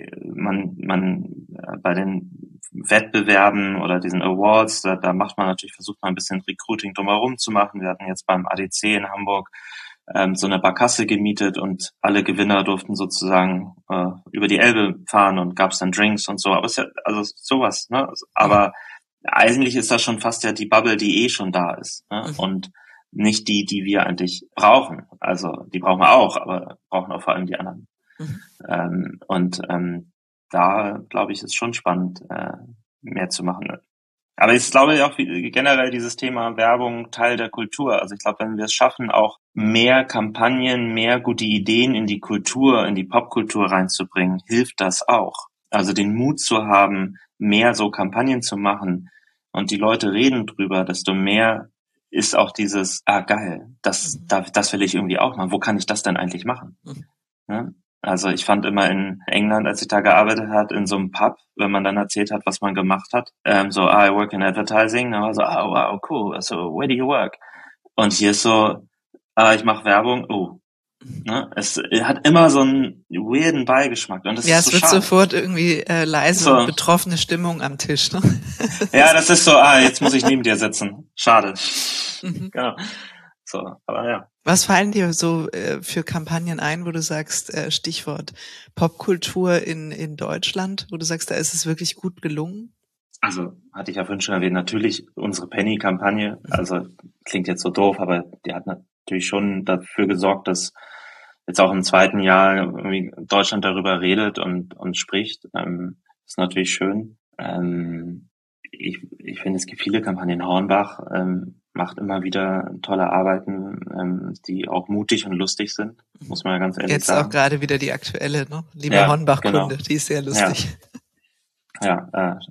man, man bei den Wettbewerben oder diesen Awards, da, da macht man natürlich, versucht man ein bisschen Recruiting drumherum zu machen. Wir hatten jetzt beim A D C in Hamburg ähm, so eine Barkasse gemietet und alle Gewinner durften sozusagen äh, über die Elbe fahren und gab es dann Drinks und so. Aber es ist ja, also sowas, ne? Aber eigentlich ist das schon fast ja die Bubble, die eh schon da ist, ne? Mhm. Und nicht die, die wir eigentlich brauchen. Also die brauchen wir auch, aber brauchen auch vor allem die anderen. Mhm. Ähm, und ähm, da, glaube ich, ist schon spannend, äh, mehr zu machen. Aber ich glaube auch wie, generell dieses Thema Werbung Teil der Kultur. Also ich glaube, wenn wir es schaffen, auch mehr Kampagnen, mehr gute Ideen in die Kultur, in die Popkultur reinzubringen, hilft das auch. Also den Mut zu haben, mehr so Kampagnen zu machen und die Leute reden drüber, desto mehr ist auch dieses, ah geil, das, das, das will ich irgendwie auch machen. Wo kann ich das denn eigentlich machen? Mhm. Ja? Also ich fand immer in England, als ich da gearbeitet hat, in so einem Pub, wenn man dann erzählt hat, was man gemacht hat, ähm, so, ah, I work in advertising, dann war so, ah, wow, cool, so, where do you work? Und hier ist so, ah, ich mache Werbung, oh. Ne? Es hat immer so einen weirden Beigeschmack. Und das ja, ist so es wird schade. Sofort irgendwie äh, leise so. und betroffene Stimmung am Tisch. Ne? Ja, das ist so, ah, jetzt muss ich neben dir sitzen. Schade. Mhm. Genau. So, aber ja. Was fallen dir so äh, für Kampagnen ein, wo du sagst, äh, Stichwort Popkultur in in Deutschland, wo du sagst, da ist es wirklich gut gelungen? Also, hatte ich ja vorhin schon erwähnt, natürlich unsere Penny-Kampagne, also klingt jetzt so doof, aber die hat natürlich schon dafür gesorgt, dass jetzt auch im zweiten Jahr irgendwie Deutschland darüber redet und und spricht. Ähm, ist natürlich schön. Ähm, ich ich finde, es gibt viele Kampagnen. Hornbach ähm, macht immer wieder tolle Arbeiten, ähm, die auch mutig und lustig sind, muss man ja ganz ehrlich Jetzt sagen. Jetzt auch gerade wieder die aktuelle, ne? Liebe ja, Hornbach-Kunde, genau. die ist sehr lustig. Ja, ja äh,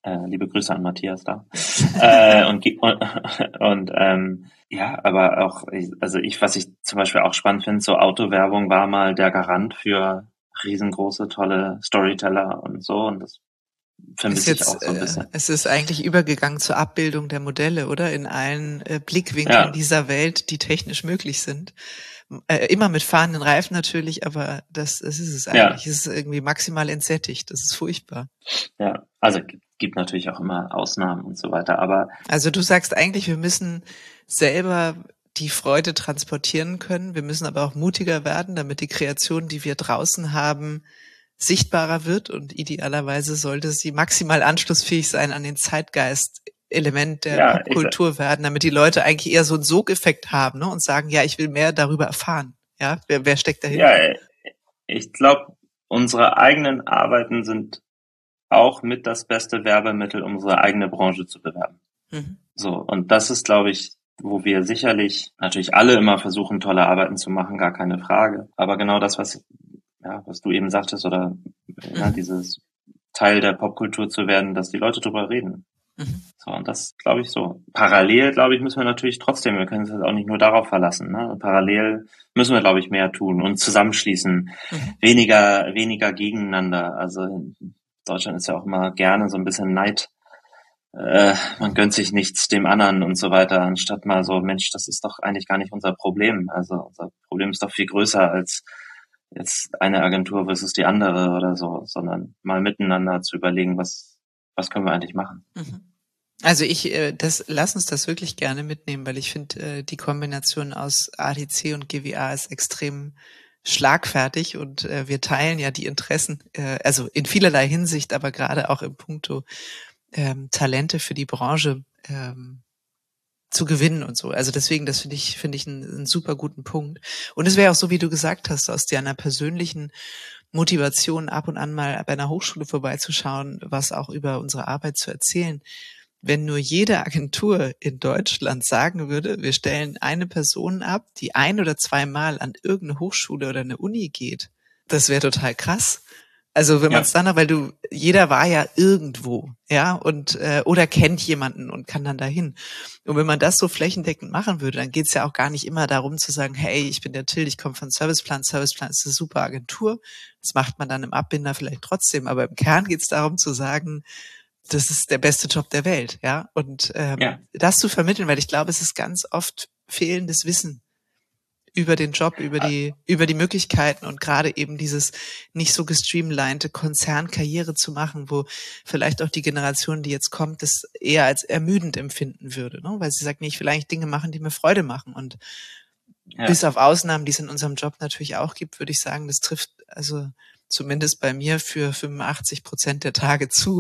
Äh, liebe Grüße an Matthias da. äh, und, und, und ähm, ja, aber auch, also ich, was ich zum Beispiel auch spannend finde, so Autowerbung war mal der Garant für riesengroße, tolle Storyteller und so, und das vermisse ich auch so ein bisschen. Äh, es ist eigentlich übergegangen zur Abbildung der Modelle, oder? In allen äh, Blickwinkeln Ja. dieser Welt, die technisch möglich sind. Äh, immer mit fahrenden Reifen natürlich, aber das, das ist es eigentlich. Ja. Es ist irgendwie maximal entsättigt. Das ist furchtbar. Ja, also gibt natürlich auch immer Ausnahmen und so weiter, aber... Also du sagst eigentlich, wir müssen selber die Freude transportieren können. Wir müssen aber auch mutiger werden, damit die Kreation, die wir draußen haben, sichtbarer wird, und idealerweise sollte sie maximal anschlussfähig sein an den Zeitgeist-Element der ja, Popkultur werden, damit die Leute eigentlich eher so einen Sogeffekt haben, ne, und sagen, ja, ich will mehr darüber erfahren. Ja, wer, wer steckt dahinter? Ja, ich glaube, unsere eigenen Arbeiten sind auch mit das beste Werbemittel, um unsere eigene Branche zu bewerben. Mhm. So, und das ist, glaube ich, wo wir sicherlich natürlich alle immer versuchen, tolle Arbeiten zu machen, gar keine Frage. Aber genau das, was ja, was du eben sagtest, oder mhm. ja, dieses Teil der Popkultur zu werden, dass die Leute drüber reden. Mhm. So, und das glaube ich so. Parallel, glaube ich, müssen wir natürlich trotzdem, wir können uns jetzt auch nicht nur darauf verlassen, ne? Parallel müssen wir, glaube ich, mehr tun und zusammenschließen. Mhm. Weniger, weniger gegeneinander. Also in Deutschland ist ja auch immer gerne so ein bisschen Neid. Äh, man gönnt sich nichts dem anderen und so weiter, anstatt mal so, Mensch, das ist doch eigentlich gar nicht unser Problem. Also unser Problem ist doch viel größer als jetzt eine Agentur versus die andere oder so, sondern mal miteinander zu überlegen, was was können wir eigentlich machen. Also ich, das, lass uns das wirklich gerne mitnehmen, weil ich finde, die Kombination aus A D C und G W A ist extrem schlagfertig, und wir teilen ja die Interessen, also in vielerlei Hinsicht, aber gerade auch im Punkto ähm, Talente für die Branche ähm, zu gewinnen und so. Also deswegen, das finde ich, finde ich einen, einen super guten Punkt. Und es wäre auch so, wie du gesagt hast, aus deiner persönlichen Motivation ab und an mal bei einer Hochschule vorbeizuschauen, was auch über unsere Arbeit zu erzählen. Wenn nur jede Agentur in Deutschland sagen würde, wir stellen eine Person ab, die ein oder zweimal an irgendeine Hochschule oder eine Uni geht, das wäre total krass. Also wenn ja. man es dann, weil du, jeder war ja irgendwo, ja, und äh, oder kennt jemanden und kann dann dahin. Und wenn man das so flächendeckend machen würde, dann geht es ja auch gar nicht immer darum zu sagen, hey, ich bin der Till, ich komme von Serviceplan. Serviceplan ist eine super Agentur. Das macht man dann im Abbinder vielleicht trotzdem, aber im Kern geht es darum zu sagen, das ist der beste Job der Welt, ja. Und ähm, ja. das zu vermitteln, weil ich glaube, es ist ganz oft fehlendes Wissen über den Job, über die, über die Möglichkeiten, und gerade eben dieses nicht so gestreamlinete Konzernkarriere zu machen, wo vielleicht auch die Generation, die jetzt kommt, das eher als ermüdend empfinden würde, ne? Weil sie sagt, nee, ich will eigentlich Dinge machen, die mir Freude machen, und ja. bis auf Ausnahmen, die es in unserem Job natürlich auch gibt, würde ich sagen, das trifft also zumindest bei mir für fünfundachtzig Prozent der Tage zu.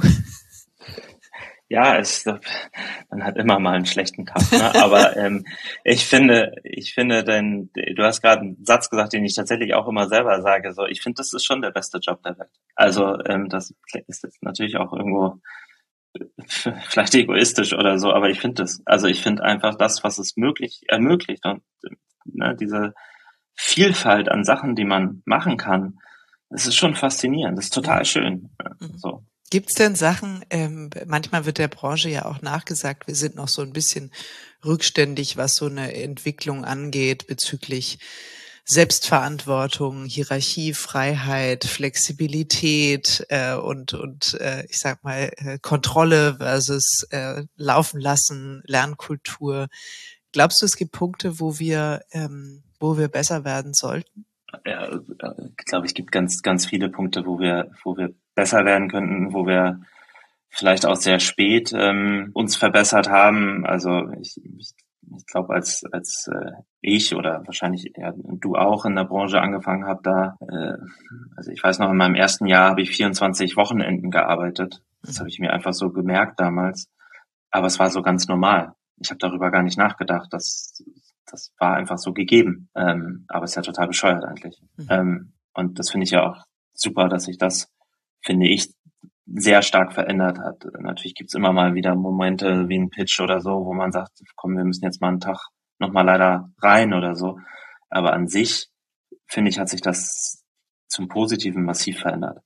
Ja, es, man hat immer mal einen schlechten Tag, ne? Aber ähm, ich finde, ich finde, denn du hast gerade einen Satz gesagt, den ich tatsächlich auch immer selber sage. So, ich finde, das ist schon der beste Job der Welt. Also ähm, das ist jetzt natürlich auch irgendwo vielleicht egoistisch oder so, aber ich finde das. Also ich finde einfach das, was es möglich ermöglicht, und ne, diese Vielfalt an Sachen, die man machen kann, das ist schon faszinierend. Das ist total schön. Mhm. So. Gibt's denn Sachen, ähm, manchmal wird der Branche ja auch nachgesagt, wir sind noch so ein bisschen rückständig, was so eine Entwicklung angeht bezüglich Selbstverantwortung, Hierarchie, Freiheit, Flexibilität äh, und und äh, ich sag mal äh, Kontrolle versus äh, laufen lassen, Lernkultur. Glaubst du, es gibt Punkte, wo wir ähm, wo wir besser werden sollten? Ja, ich glaube, es gibt ganz ganz viele Punkte, wo wir wo wir besser werden könnten, wo wir vielleicht auch sehr spät ähm, uns verbessert haben. Also ich, ich, ich glaube, als als äh, ich oder wahrscheinlich ja, du auch in der Branche angefangen habt, da, äh, also ich weiß noch, in meinem ersten Jahr habe ich vierundzwanzig Wochenenden gearbeitet. Das habe ich mir einfach so gemerkt damals. Aber es war so ganz normal. Ich habe darüber gar nicht nachgedacht. Das, das war einfach so gegeben. Ähm, aber es ist ja total bescheuert eigentlich. Mhm. Ähm, und das finde ich ja auch super, dass sich das, finde ich, sehr stark verändert hat. Natürlich gibt's immer mal wieder Momente wie ein Pitch oder so, wo man sagt, komm, wir müssen jetzt mal einen Tag nochmal leider rein oder so. Aber an sich, finde ich, hat sich das zum Positiven massiv verändert.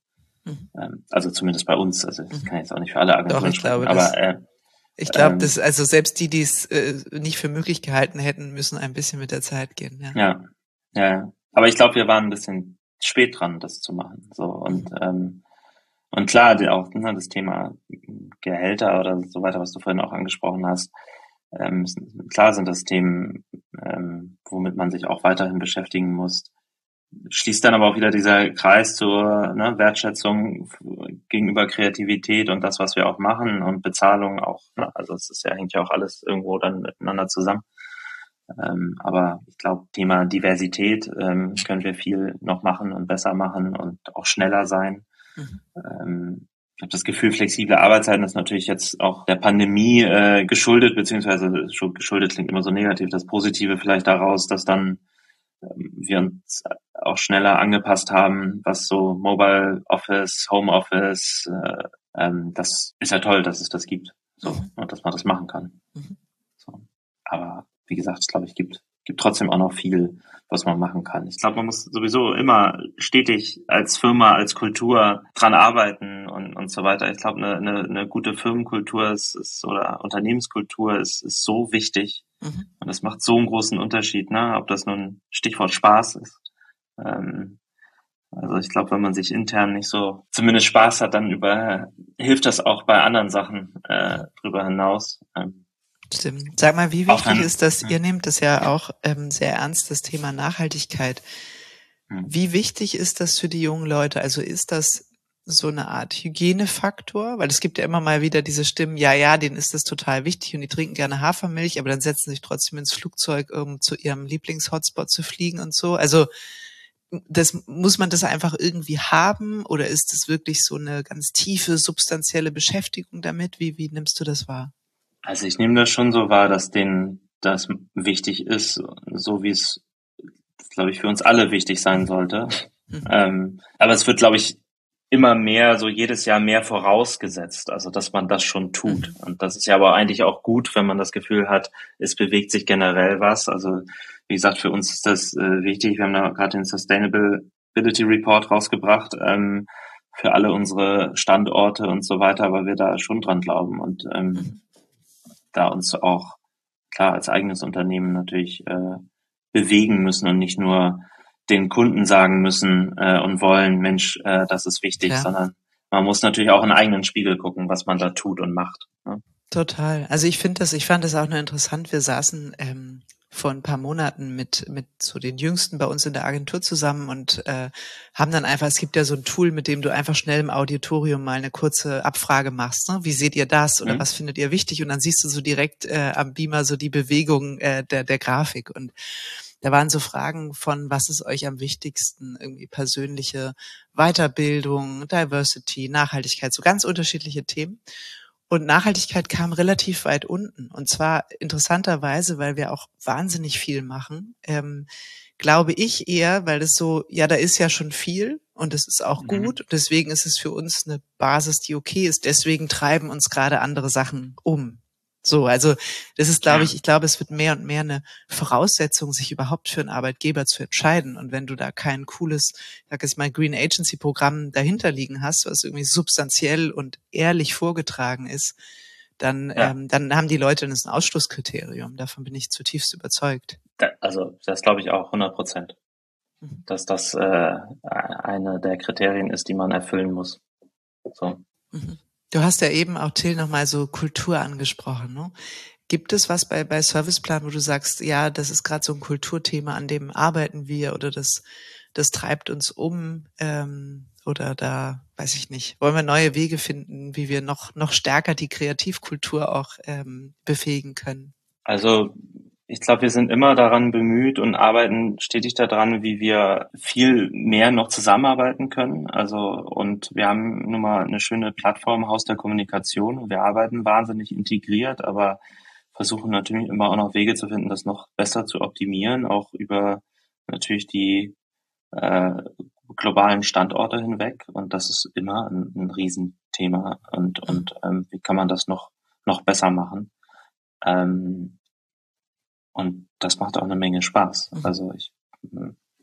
Mhm. Ähm, also zumindest bei uns. Also ich kann jetzt auch nicht für alle Agenturen Doch, ich sprechen, glaube, aber das, äh, ich glaube, ähm, dass also selbst die, die es äh, nicht für möglich gehalten hätten, müssen ein bisschen mit der Zeit gehen. Ja, ja, ja. Aber ich glaube, wir waren ein bisschen spät dran, das zu machen. So und mhm. ähm, und klar, die, auch ne, das Thema Gehälter oder so weiter, was du vorhin auch angesprochen hast. Ähm, klar sind das Themen, ähm, womit man sich auch weiterhin beschäftigen muss. Schließt dann aber auch wieder dieser Kreis zur ne, Wertschätzung gegenüber Kreativität und das, was wir auch machen und Bezahlung auch. Ne? Also es ist ja, hängt ja auch alles irgendwo dann miteinander zusammen. Ähm, aber ich glaube, Thema Diversität ähm, können wir viel noch machen und besser machen und auch schneller sein. Mhm. Ähm, ich habe das Gefühl, flexible Arbeitszeiten ist natürlich jetzt auch der Pandemie äh, geschuldet, beziehungsweise geschuldet klingt immer so negativ. Das Positive vielleicht daraus, dass dann ähm, wir uns auch schneller angepasst haben, was so Mobile Office, Home Office, äh, ähm, das ist ja toll, dass es das gibt, so mhm. und dass man das machen kann. Mhm. So. Aber wie gesagt, ich glaube, es gibt gibt trotzdem auch noch viel, was man machen kann. Ich glaube, man muss sowieso immer stetig als Firma, als Kultur dran arbeiten und und so weiter. Ich glaube, eine, eine, eine gute Firmenkultur ist, ist oder Unternehmenskultur ist, ist so wichtig. Mhm. Und das macht so einen großen Unterschied, ne? Ob das nun Stichwort Spaß ist. Ähm, also ich glaube, wenn man sich intern nicht so zumindest Spaß hat, dann über hilft das auch bei anderen Sachen äh, drüber hinaus. Ähm, Stimmt. Sag mal, wie wichtig wenn, ist das, ja. Ihr nehmt das ja auch ähm, sehr ernst, das Thema Nachhaltigkeit. Hm. Wie wichtig ist das für die jungen Leute? Also ist das so eine Art Hygienefaktor? Weil es gibt ja immer mal wieder diese Stimmen, ja, ja, denen ist das total wichtig und die trinken gerne Hafermilch, aber dann setzen sich trotzdem ins Flugzeug, um zu ihrem Lieblings-Hotspot zu fliegen und so. Also das, muss man das einfach irgendwie haben oder ist es wirklich so eine ganz tiefe, substanzielle Beschäftigung damit? Wie, wie nimmst du das wahr? Also ich nehme das schon so wahr, dass denen das wichtig ist, so wie es, glaube ich, für uns alle wichtig sein sollte. Mhm. Ähm, aber es wird, glaube ich, immer mehr, so jedes Jahr mehr vorausgesetzt, also dass man das schon tut. Mhm. Und das ist ja aber eigentlich auch gut, wenn man das Gefühl hat, es bewegt sich generell was. Also wie gesagt, für uns ist das äh, wichtig. Wir haben da gerade den Sustainability Report rausgebracht ähm, für alle unsere Standorte und so weiter, weil wir da schon dran glauben und ähm, mhm. da uns auch klar als eigenes Unternehmen natürlich äh, bewegen müssen und nicht nur den Kunden sagen müssen äh, und wollen, Mensch, äh, das ist wichtig, ja. sondern man muss natürlich auch in einen eigenen Spiegel gucken, was man da tut und macht. Ne? Total. Also ich finde das, ich fand das auch nur interessant. Wir saßen ähm, vor ein paar Monaten mit mit so den Jüngsten bei uns in der Agentur zusammen und äh, haben dann einfach, es gibt ja so ein Tool, mit dem du einfach schnell im Auditorium mal eine kurze Abfrage machst. Ne? Wie seht ihr das oder mhm. was findet ihr wichtig? Und dann siehst du so direkt äh, am Beamer so die Bewegung äh, der der Grafik und da waren so Fragen von, was ist euch am wichtigsten? Irgendwie persönliche Weiterbildung, Diversity, Nachhaltigkeit, so ganz unterschiedliche Themen. Und Nachhaltigkeit kam relativ weit unten. Und zwar interessanterweise, weil wir auch wahnsinnig viel machen, ähm, glaube ich eher, weil es so, ja, da ist ja schon viel und es ist auch mhm. gut. Deswegen ist es für uns eine Basis, die okay ist. Deswegen treiben uns gerade andere Sachen um. So, also das ist, glaube ich, ich glaube, es wird mehr und mehr eine Voraussetzung, sich überhaupt für einen Arbeitgeber zu entscheiden. Und wenn du da kein cooles, ich sag jetzt mal, Green Agency Programm dahinter liegen hast, was irgendwie substanziell und ehrlich vorgetragen ist, dann, ja. ähm, dann haben die Leute ein Ausschlusskriterium. Davon bin ich zutiefst überzeugt. Also das glaube ich auch hundert Prozent, mhm. dass das äh, eine der Kriterien ist, die man erfüllen muss. So. Mhm. Du hast ja eben auch, Till, nochmal so Kultur angesprochen, ne? Gibt es was bei, bei Serviceplan, wo du sagst, ja, das ist gerade so ein Kulturthema, an dem arbeiten wir oder das, das treibt uns um, ähm, oder da, weiß ich nicht, wollen wir neue Wege finden, wie wir noch, noch stärker die Kreativkultur auch ähm, befähigen können? Also ich glaube, wir sind immer daran bemüht und arbeiten stetig daran, wie wir viel mehr noch zusammenarbeiten können. Also und wir haben nun mal eine schöne Plattform, Haus der Kommunikation. Und wir arbeiten wahnsinnig integriert, aber versuchen natürlich immer auch noch Wege zu finden, das noch besser zu optimieren, auch über natürlich die äh, globalen Standorte hinweg. Und das ist immer ein, ein Riesenthema. Und und ähm, wie kann man das noch noch besser machen? Ähm, Und das macht auch eine Menge Spaß. Also ich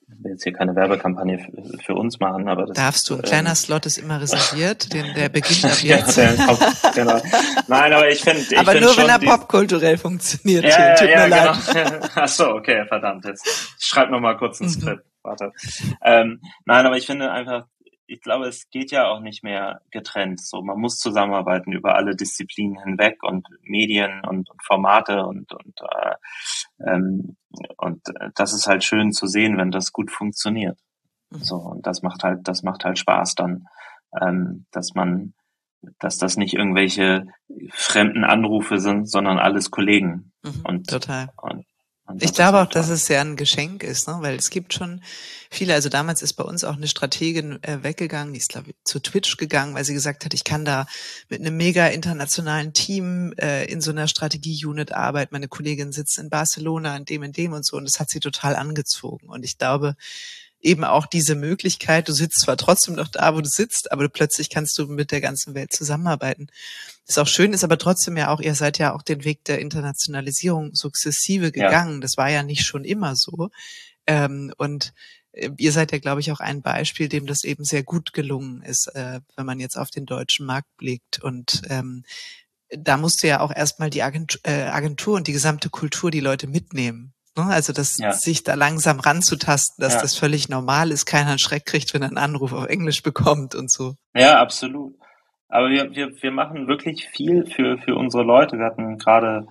will jetzt hier keine Werbekampagne für, für uns machen, aber das darfst du. Ein ähm, kleiner Slot ist immer reserviert, den, der beginnt ab ja, jetzt. der kommt, genau. Nein, aber ich finde, ich aber find nur schon wenn er die, popkulturell funktioniert. ja, Tim, ja, tut ja, mir genau. leid. Ach so, okay, verdammt, jetzt ich schreib noch mal kurz ein Mhm. Skript. Warte. Ähm, nein, aber ich finde einfach, ich glaube, es geht ja auch nicht mehr getrennt. So, man muss zusammenarbeiten über alle Disziplinen hinweg und Medien und, und Formate und und äh, ähm, und das ist halt schön zu sehen, wenn das gut funktioniert. So, und das macht halt, das macht halt Spaß dann, ähm, dass man, dass das nicht irgendwelche fremden Anrufe sind, sondern alles Kollegen. Mhm, und total. Und, und ich glaube halt auch, dass toll. es ja ein Geschenk ist, ne? Weil es gibt schon viele, also damals ist bei uns auch eine Strategin äh, weggegangen, die ist, glaube ich, zu Twitch gegangen, weil sie gesagt hat, ich kann da mit einem mega internationalen Team äh, in so einer Strategie-Unit arbeiten. Meine Kollegin sitzt in Barcelona, in dem, in dem und so, und das hat sie total angezogen. Und ich glaube, eben auch diese Möglichkeit, du sitzt zwar trotzdem noch da, wo du sitzt, aber plötzlich kannst du mit der ganzen Welt zusammenarbeiten. Ist auch schön, ist aber trotzdem ja auch, ihr seid ja auch den Weg der Internationalisierung sukzessive gegangen. Ja. Das war ja nicht schon immer so. Ähm, und ihr seid ja, glaube ich, auch ein Beispiel, dem das eben sehr gut gelungen ist, äh, wenn man jetzt auf den deutschen Markt blickt. Und ähm, da musst du ja auch erstmal die Agentur, äh, Agentur und die gesamte Kultur die Leute mitnehmen. Also das ja. sich da langsam ranzutasten, dass ja. das völlig normal ist, keiner einen Schreck kriegt, wenn er einen Anruf auf Englisch bekommt und so. Ja, absolut. Aber wir wir wir machen wirklich viel für für unsere Leute. Wir hatten gerade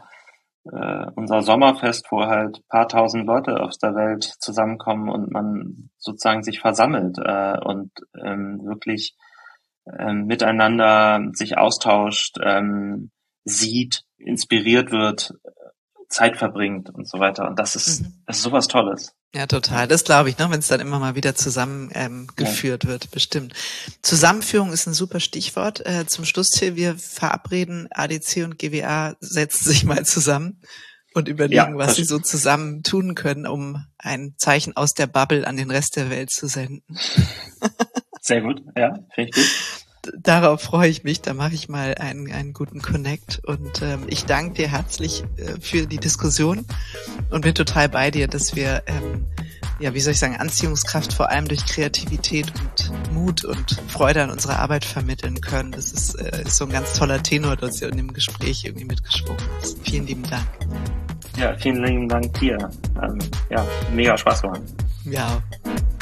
äh, unser Sommerfest, wo halt ein paar tausend Leute aus der Welt zusammenkommen und man sozusagen sich versammelt äh, und ähm, wirklich ähm, miteinander sich austauscht, ähm, sieht, inspiriert wird, Zeit verbringt und so weiter. Und das ist, mhm. das ist sowas Tolles. Ja, total. Das glaube ich, ne, wenn es dann immer mal wieder zusammen ähm, geführt ja. wird, bestimmt. Zusammenführung ist ein super Stichwort. Äh, zum Schluss, Till, wir verabreden, A D C und G W A setzen sich mal zusammen und überlegen, ja, was sie so zusammen tun können, um ein Zeichen aus der Bubble an den Rest der Welt zu senden. Sehr gut, ja, finde ich gut. Darauf freue ich mich, da mache ich mal einen, einen guten Connect und ähm, ich danke dir herzlich äh, für die Diskussion und bin total bei dir, dass wir, ähm, ja, wie soll ich sagen, Anziehungskraft vor allem durch Kreativität und Mut und Freude an unserer Arbeit vermitteln können. Das ist, äh, ist so ein ganz toller Tenor, der in dem Gespräch irgendwie mitgeschwungen ist. Vielen lieben Dank. Ja, vielen lieben Dank dir. Ähm, ja, mega Spaß gemacht. Ja.